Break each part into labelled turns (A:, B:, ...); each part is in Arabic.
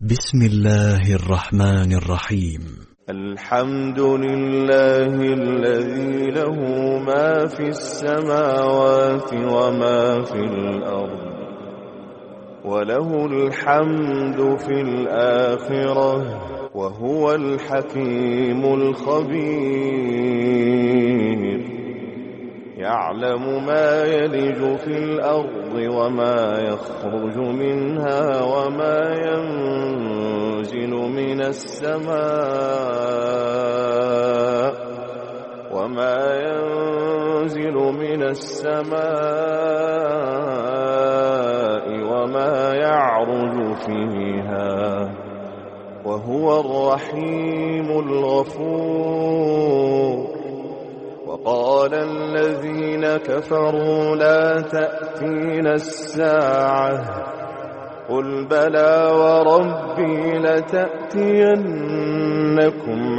A: بسم الله الرحمن الرحيم.
B: الحمد لله الذي له ما في السماوات وما في الأرض، وله الحمد في الآخرة، وهو الحكيم الخبير. يعلم ما يلج في الأرض وما يخرج منها وما ينزل من السماء وما يعرج فيها، وهو الرحيم الغفور. وقال الذين كفروا لا تأتينا الساعة، قل بلى وربي لتأتينكم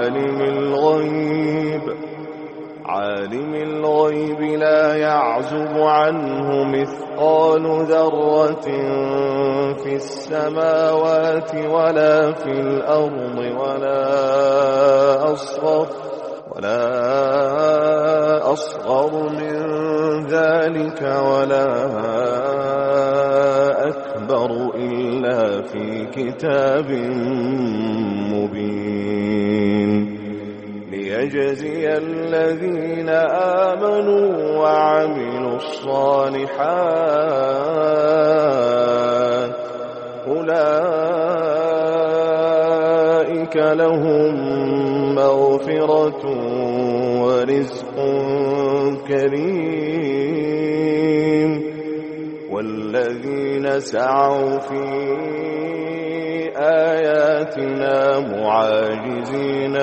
B: عالم الغيب لا يعزب عنه مثقال ذرة في السماوات ولا في الأرض ولا أصغر من ذلك ولا أكبر إلا في كتاب مبين، ليجزي الذين آمنوا وعملوا الصالحات أولئك لهم مغفرة ورزق كريم. والذين سعوا في آياتنا معاجزين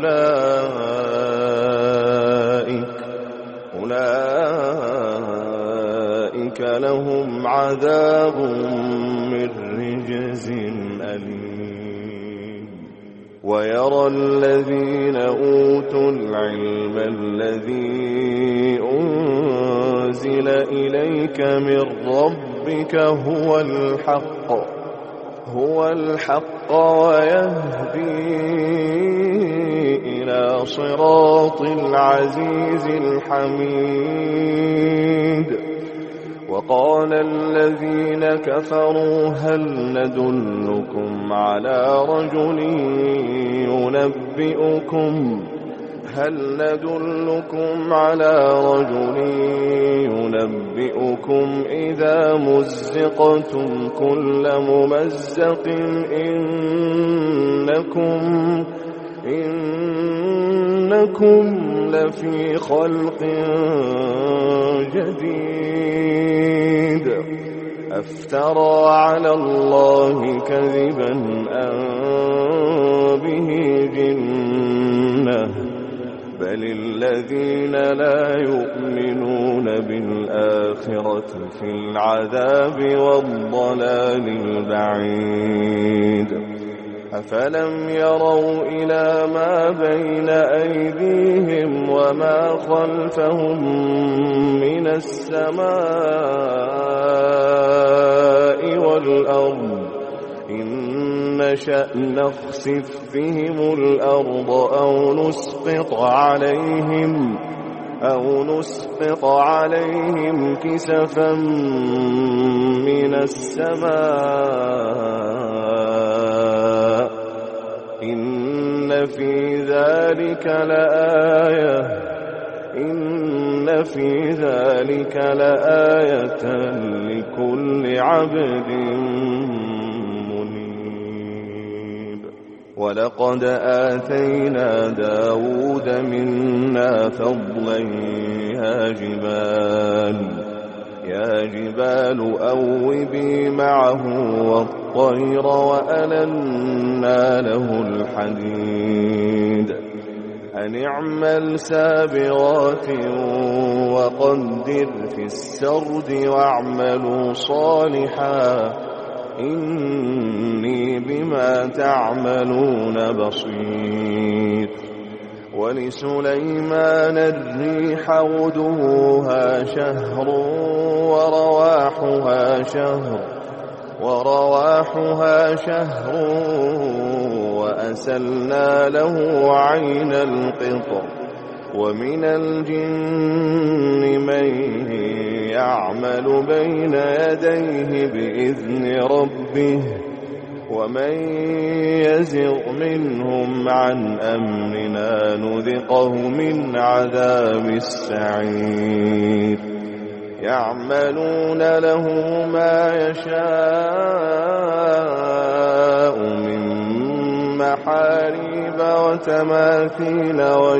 B: أولئك لهم عذاب من رجز أليم. ويرى الذين أوتوا العلم الذي أنزل إليك من ربك هو الحق ويهدي إلى صراط العزيز الحميد. وقال الذين كفروا هل ندلكم على رجل ينبئكم إذا مزقتم كل ممزق إنكم لفي خلق جديد. أفترى على الله كذبا أم به جنة، بل الذين لا يؤمنون بالآخرة في العذاب والضلال البعيد. أفلم يروا إلى ما بين أيديهم وما خلفهم من السماء والأرض، إن نشأ نخسف بهم الأرض أو نسقط عليهم كسفا من السماء، إن في ذلك لآية لكل عبد منيب. ولقد آتينا داود منا فضلا يا جبال أوبي معه والطير وألنا له الحديد، أن اعمل سابغات وقدر في السرد واعملوا صالحا إني بما تعملون بصير. ولسليمان الريح غدوها شهر ورواحها شهر ورواحها شهر وأسلنا له عين القطر ومن الجن من يعمل بين يديه بإذن ربه ومن يزغ منهم عن أمرنا نذقه من عذاب السعير يعملون له ما يشاء من محاريب وتماثيل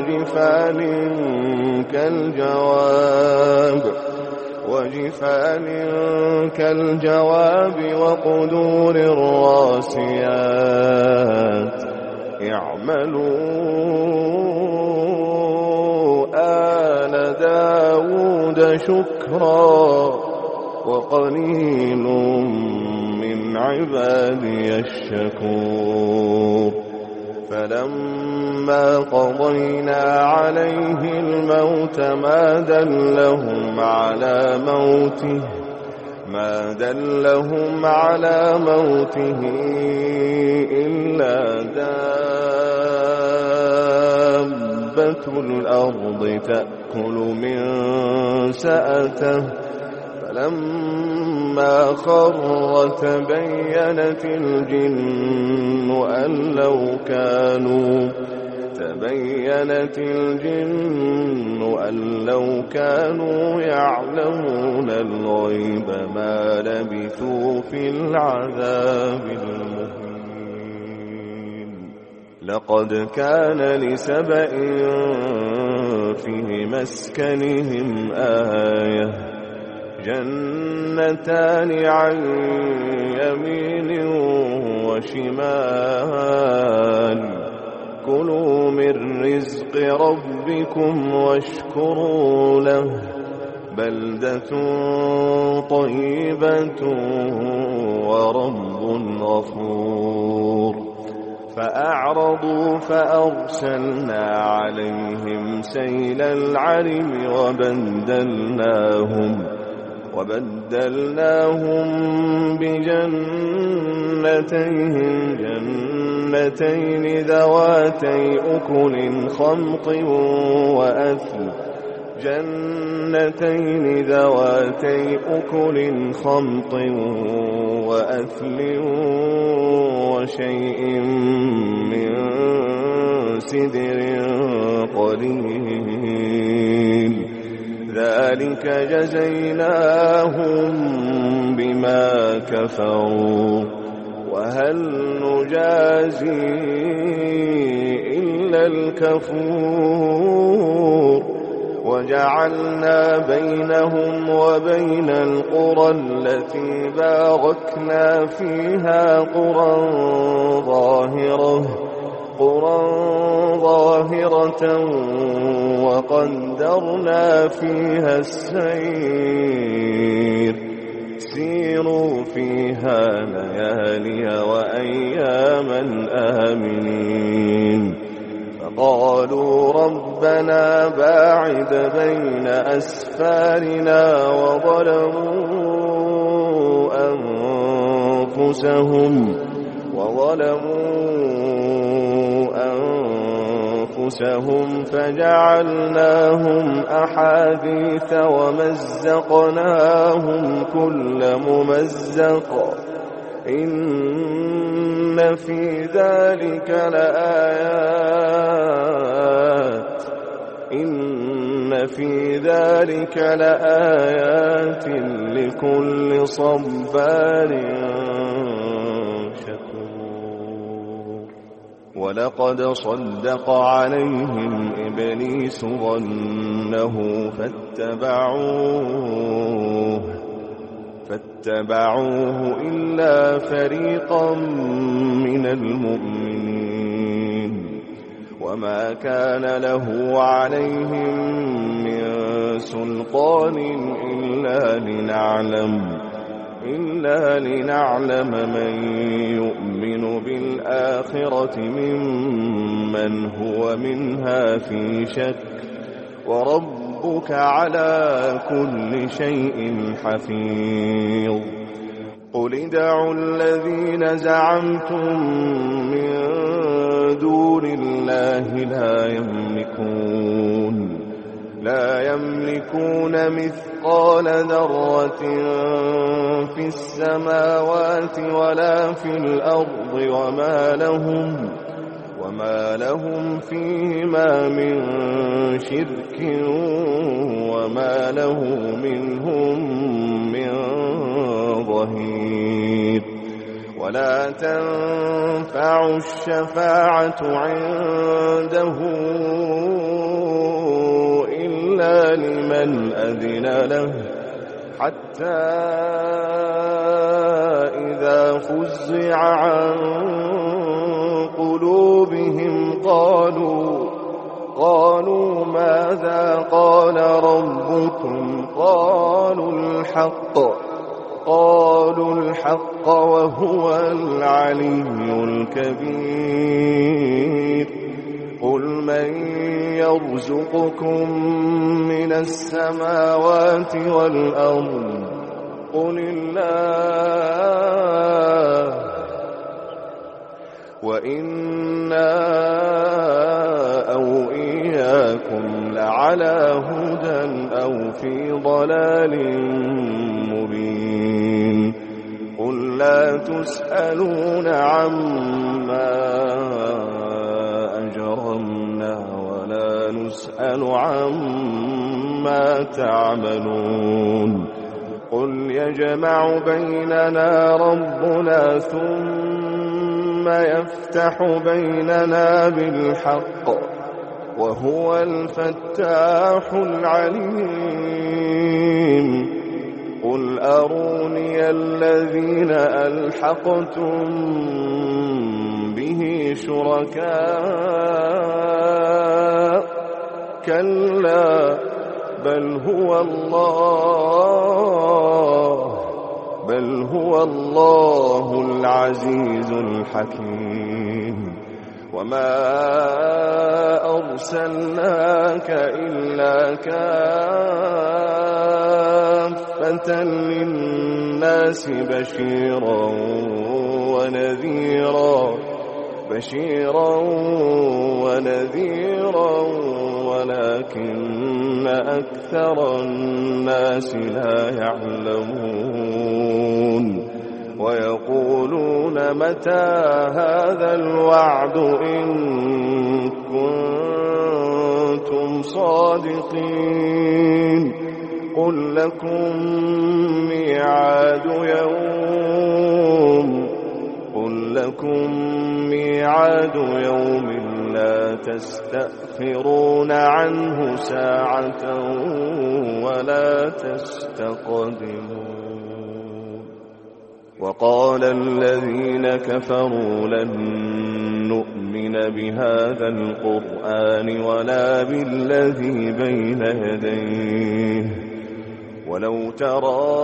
B: وجفان كالجواب وقدور الراسيات اعملوا آل داود شكرا وقليل من عبادي الشكور فلما قضينا عليه الموت ما دلهم على موته إلا دابة الأرض تأكل من سأته فلما خر تبينت الجن أن لو كانوا يعلمون الغيب ما لبثوا في العذاب المهين لقد كان لسبإ في مسكنهم آية جنتان عن يمين وشمال كلوا من رزق ربكم واشكروا له بلدة طيبة ورب غفور فأعرضوا فأرسلنا عليهم سيل العرم وبدلناهم بجنتين ذواتي أكل خمط وأثل وشيء من سدر قليل ذلك جزيناهم بما كفروا وهل نجازي إلا الكفور وجعلنا بينهم وبين القرى التي باركنا فيها قرى ظاهرة وقدرنا فيها السير سيروا فيها ليالي وأياما آمنين فقالوا ربنا باعد بين أسفارنا وظلموا أنفسهم فجعلناهم أحاديث ومزقناهم كل ممزق إن في ذلك لآيات لكل صبار شكور ولقد صدق عليهم إبليس ظنه فاتبعوه إلا فريقا من المؤمنين وما كان له عليهم من سلطان إلا لنعلم من يؤمن بالآخرة ممن هو منها في شك وربك على كل شيء حفيظ قل ادعوا الذين زعمتم من دون الله لا يملكون مثقال ذرة في السماوات ولا في الأرض وما لهم فيهما من شرك وما له منهم من ظهير ولا تنفع الشفاعة عنده إلا لمن أذن له حتى إذا فزع عن قلوبهم قالوا ماذا قال ربكم قالوا الحق وهو العلي الكبير قل من يرزقكم من السماوات والأرض قل الله وإنا أو إياكم لعلى هدى أو في ضلال مبين قل لا تسألون عما أجرمنا ولا نسأل عما تعملون قل يجمع بيننا ربنا ثم يفتح بيننا بالحق وهو الفتاح العليم قل أروني الذين ألحقتم به شركاء كلا بل هو الله العزيز الحكيم وما أرسلناك إلا كافة للناس بشيرا ونذيرا ولكن أكثر الناس لا يعلمون ويقولون متى هذا الوعد إن كنتم صادقين قل لكم ميعاد يوم لا تستأخرون عنه ساعة ولا تستقدمون وقال الذين كفروا لن نؤمن بهذا القرآن ولا بالذي بين يديه ولو ترى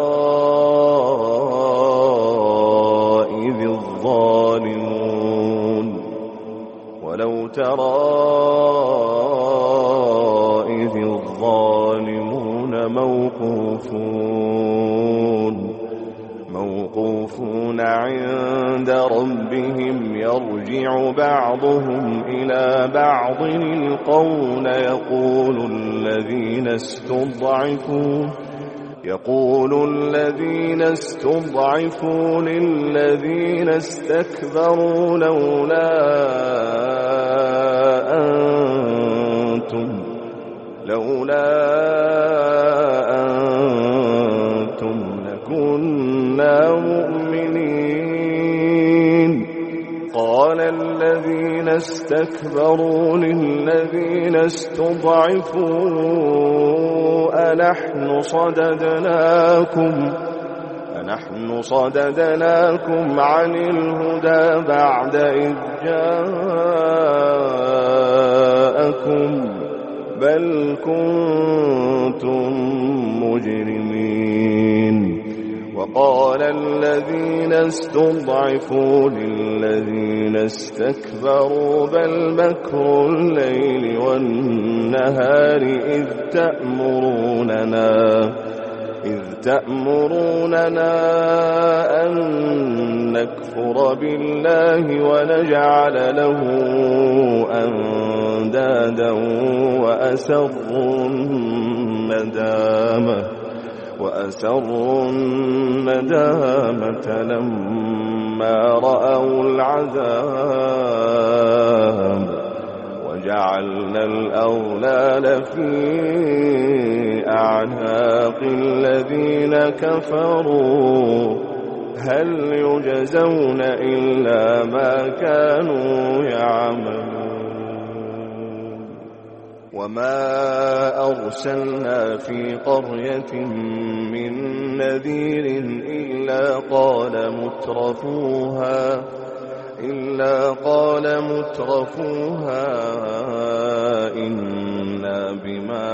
B: إذ الظالمون موقوفون عند ربهم يرجع بعضهم إلى بعض القول يقول الذين استضعفوا للذين استكبروا لولا أنتم لكنا مؤمنين قال الذين استكبروا للذين استضعفوا أنحن صددناكم عن الهدى بعد إذ جاءكم بل كنتم مجرمين وقال الذين استضعفوا للذين استكبروا بل مكر إذ تأمروننا أن نكفر بالله ونجعل له أندادا وأسروا الندامة لما رأوا العذاب وجعلنا الأغلال في أعناق الذين كفروا هل يجزون إلا ما كانوا يعملون وما أرسلنا في قرية من نذير إلا قال مترفوها إنا بما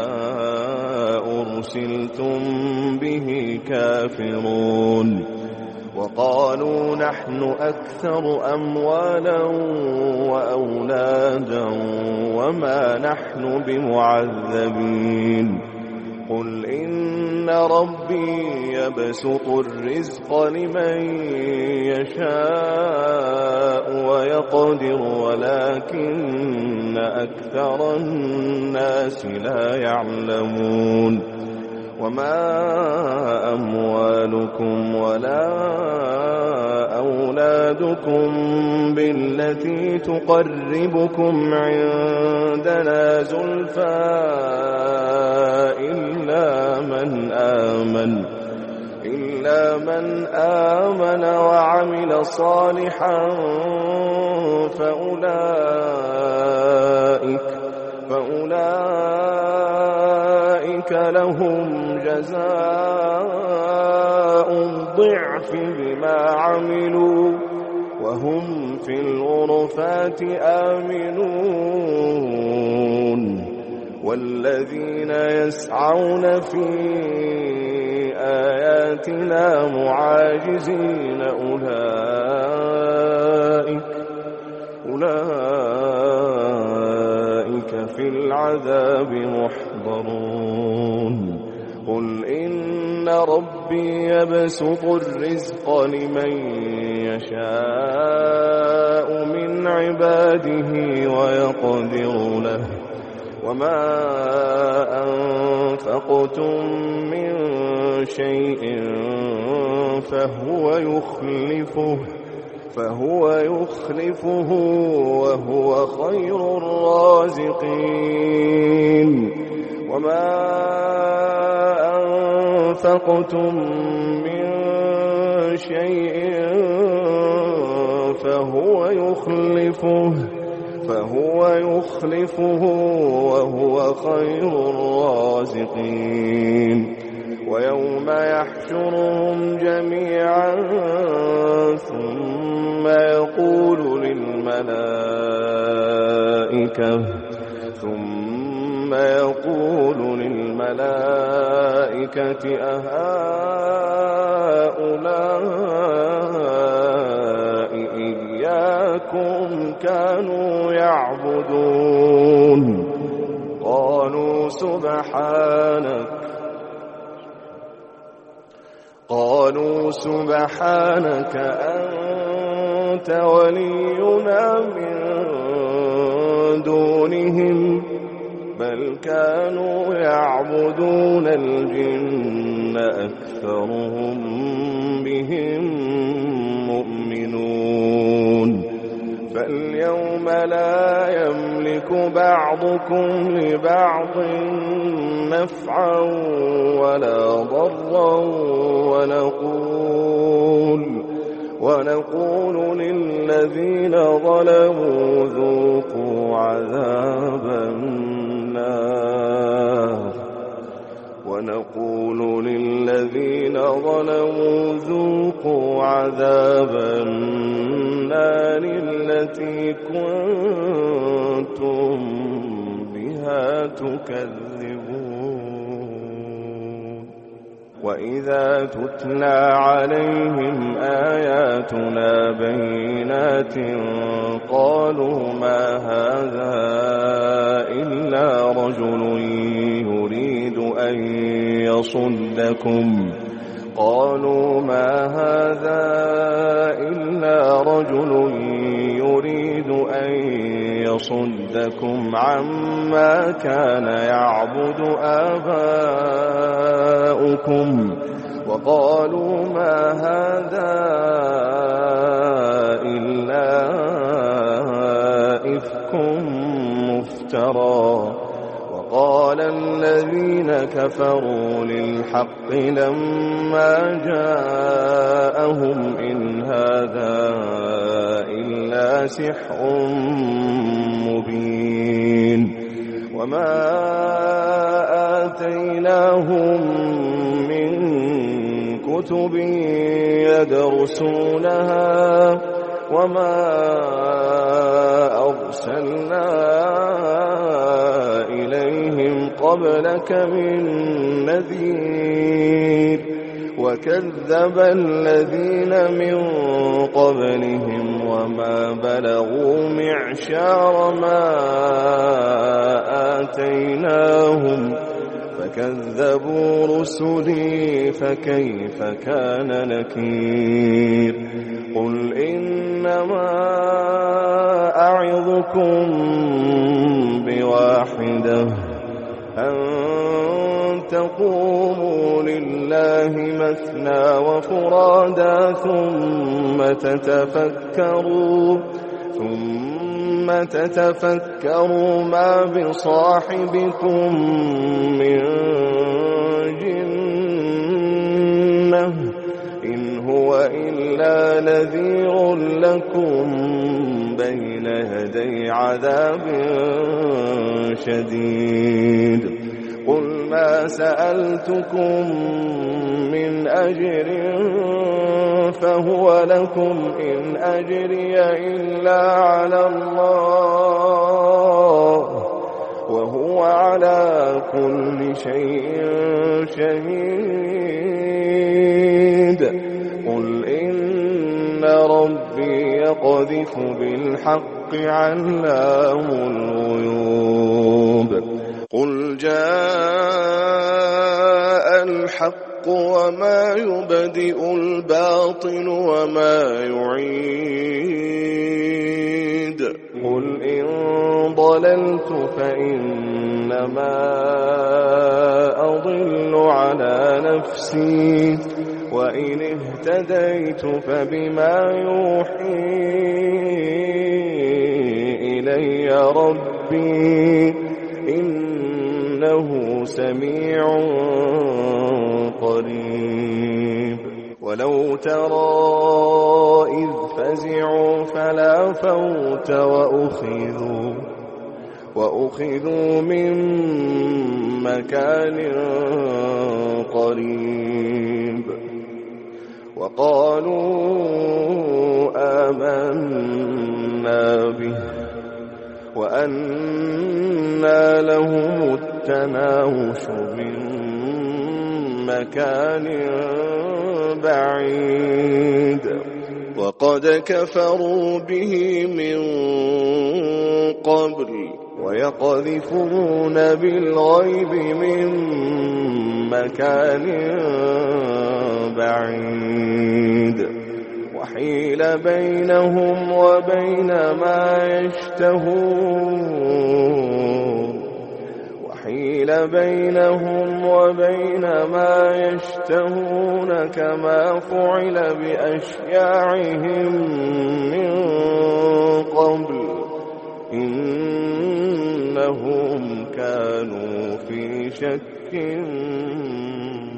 B: أرسلتم به كافرون وقالوا نحن أكثر أموالا وأولادا وما نحن بمعذبين قل إن ربي يبسط الرزق لمن يشاء ويقدر ولكن أكثر الناس لا يعلمون وما أموالكم ولا أولادكم بالتي تقربكم عندنا زلفى إلا من آمن وعمل صالحا فأولئك لهم جزاء الضعف بما عملوا وهم في الغرفات آمنون والذين يسعون في آياتنا معاجزين أولئك في العذاب محضرون قل إن ربي يبسط الرزق لمن يشاء من عباده ويقدر له وما أنفقتم من شيء فهو يخلفه وهو خير الرازقين وما أنفقتم من شيء فهو يخلفه وهو خير الرازقين ويوم يحشرهم جميعا ثم يقول للملائكة أهؤلاء إياكم كانوا يعبدون قالوا سبحانك أنت ولينا من دونهم بل كانوا يعبدون الجن أكثرهم بهم مؤمنون فاليوم لا يملك بعضكم لبعض نفعا ولا ضرا ونقول للذين ظلموا ذوقوا عذاب النار التي كنتم بها تكذبون وإذا تتلى عليهم آياتنا بينات قالوا ما هذا إلا رجل يريد أن يصدكم قالوا ما هذا إلا رجل يريد أن يصدكم عما كان يعبد آباؤكم وقالوا ما هذا إلا إفك مفترى وقال الذين كفروا للحق لما جاءهم إن هذا إلا سحر مبين وما آتيناهم من كتب يدرسونها وما أرسلنا إليهم قبلك من نذير وكذب الذين من قبلهم وما بلغوا معشار ما آتيناهم فكذبوا رسلي فكيف كان نكير قل إنما أعظكم بواحدة أن تقوموا لله مثنى وفرادا ثم تتفكروا ما بصاحبكم من جنة إن هو إلا نذير لكم بين يدي عذاب شديد قل ما سألتكم من أجر فهو لكم إن أجري إلا على الله وهو على كل شيء شهيد قل إن ربي يقذف بالحق علام الغيوب قل جاء الحق وما يبدئ الباطل وما يعيد قل إن ضللت فإنما أضل على نفسي وإن اهتديت فبما يوحي إلي ربي إنه سميع قريب ولو ترى إذ فزعوا فلا فوت وأخذوا من مكان قريب وقالوا آمنا به وأنى لهم التناوش من مكان بعيد وقد كفروا به من قبل ويقذفون بالغيب من مكان بعيد وحيل بينهم وبين ما يشتهون كما فعل بأشياعهم من قبل إنهم كانوا في شك